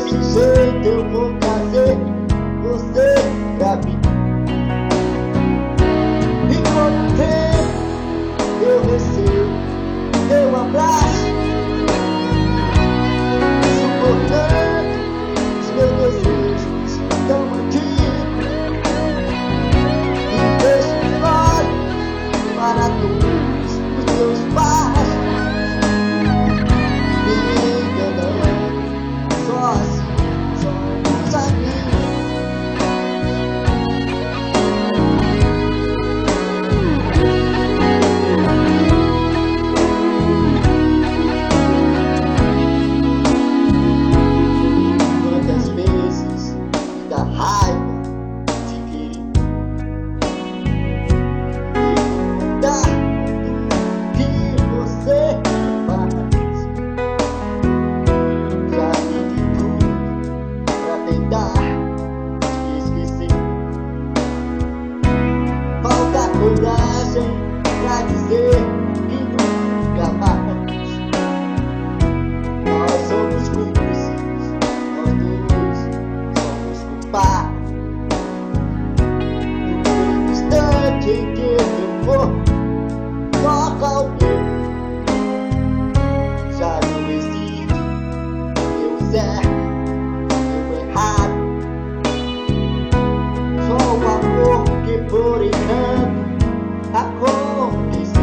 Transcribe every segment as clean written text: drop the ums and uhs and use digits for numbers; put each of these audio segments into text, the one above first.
Desse jeito eu vou trazer você pra mim. E quando vem, eu recebo teu abraço, suportando os meus desejos tão antigos. E fecho os olhos para todos os teus passos, me enganando, só assim somos amigos. Quantas vezes me dá raiva de querer perguntar o que você faz. Já fiz de tudo pra tentar te esquecer. Falta coragem pra dizer que nunca mais. Nós somos cúmplices, nós dois somos culpados. No instante em que eu vou, toca alguém. Já não existe eu certo, eu errado. Só o amor que por enquanto aconteceu.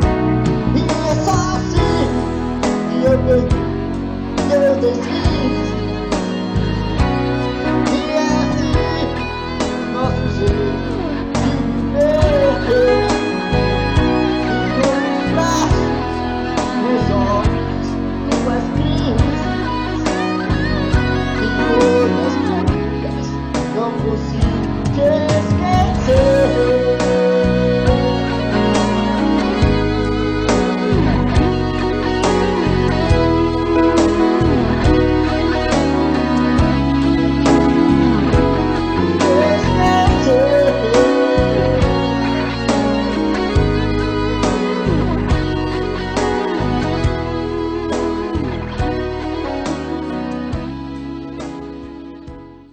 E é só assim que eu perdi, eu desfiz.